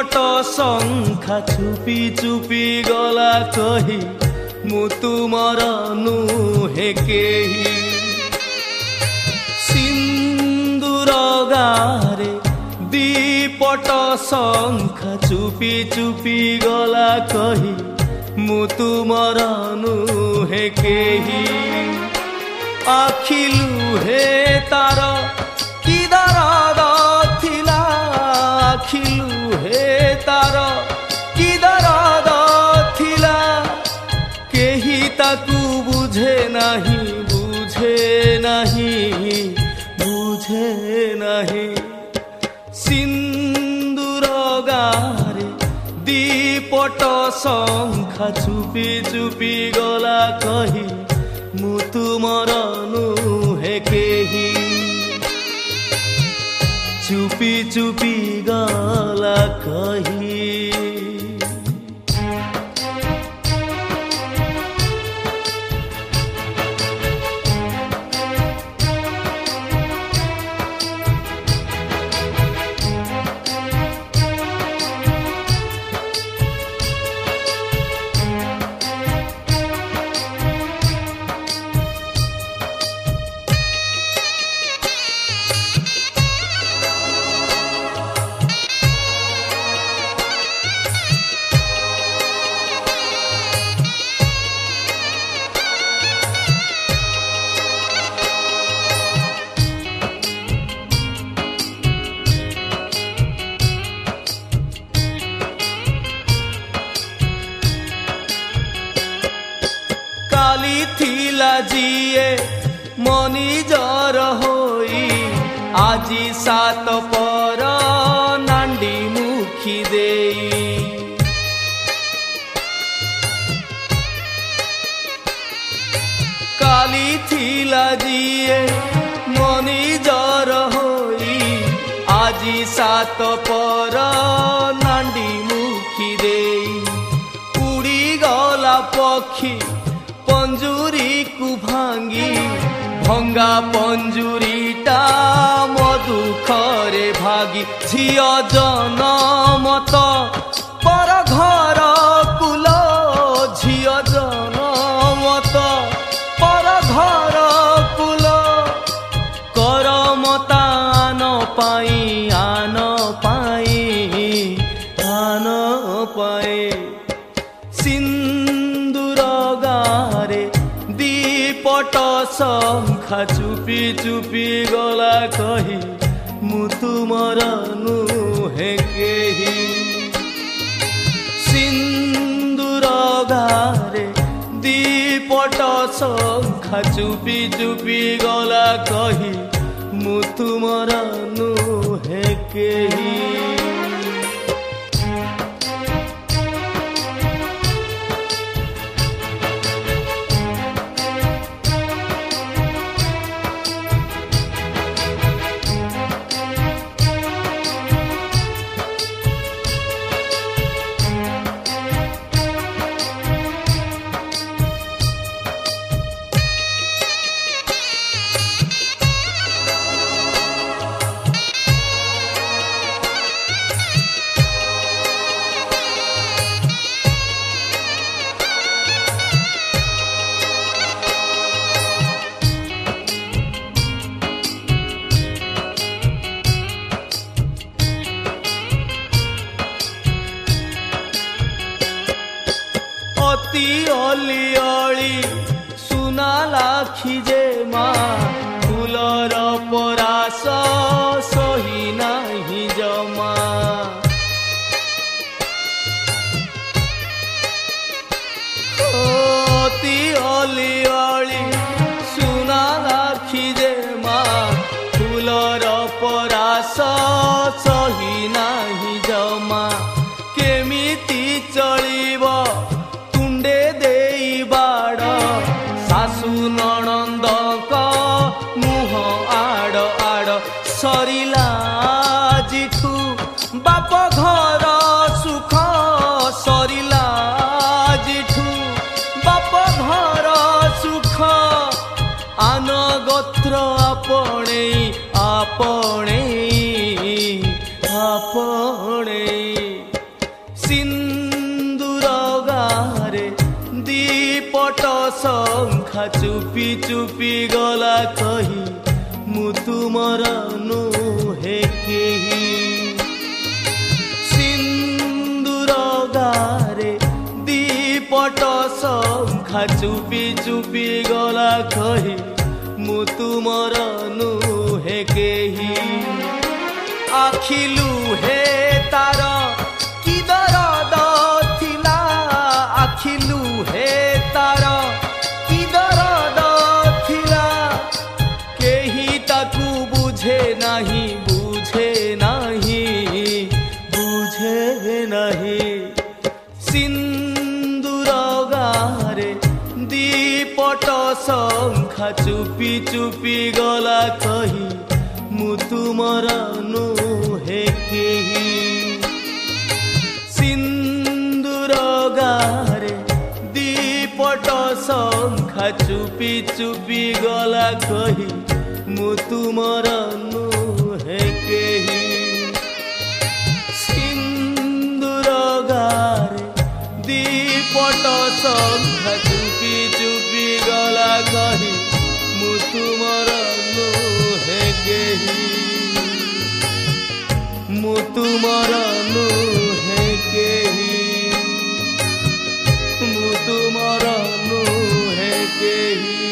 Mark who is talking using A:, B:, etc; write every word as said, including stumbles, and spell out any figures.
A: पट शंखा चुपी चुपी गला कही मु तुमर नुहे केही सिंदूर गारे दीपट शंखा चुपी चुपी गला कही मु तुमर नुहे केही आखिलु हे तार कि दरद थिला आखिलु हे तार कि दरद थिला केही ताकू बुझे नाही बुझे नाही बुझे नाही सिंदूर गारे दीपट शंखा चुपी चुपी गला कही मु तुमर नुहे केही चुपी चुपी गला कही काली थिला जिए मनी जर होई आजी सात पर नांडी मुखी देई काली थिला जिए मनी जर होई आजी सात पर नांडी मुखी देई उड़ी गला पक्षी पंजुरी को भांगी भंगा पंजुरीटा मधुखरे भागी झियो जनमत पर घर कुल झियो जनमत पर घर कुल करमता आन पाई आन पाई आन पाए सिंदूर गारे दीपट शंखा चुपी चुपी गला कही मु तुमर नुहे केही सिंदूर गारे दीपट शंखा चुपी चुपी गला कही मु तुमर नुहे केही अति अली अली सुना लाखी जे मा फूलर परास सही नाही जमा अति अली अली सुना लाखी जे मा फूलर परास सही नाही जमा केमिति चलिब सासु ननंद मुह आड़ आड़ सरिला जिठू बाप घर सुख सरिला जिठू बाप घर सुख आन गोत्र आपणे आपणे आपणे दीपट शंखा चुपी चुपी गला कही मु तुमर नुहे केही सिंदूर गारे दीपट शंखा चुपी चुपी गला कही मु तुमर नुहे केही आखिलु हे तार कि दरद थिला आखिलु हे तार कि दरद थिला केही ताकू बुझे नाही बुझे नाही बुझे नाही सिंदूर गारे दीपट शंखा चुपी चुपी गला कही मु तुमर नुहे केही सिंदूर गारे दीपट शंखा चुपी चुपी गला कही मु तुमर नुहे केही सिंदूर गारे दीपट शंखा चुपी चुपी गला कही मु तुमर नुहे केही मु तुमर नुहे केही मु तुमर नुहे केही।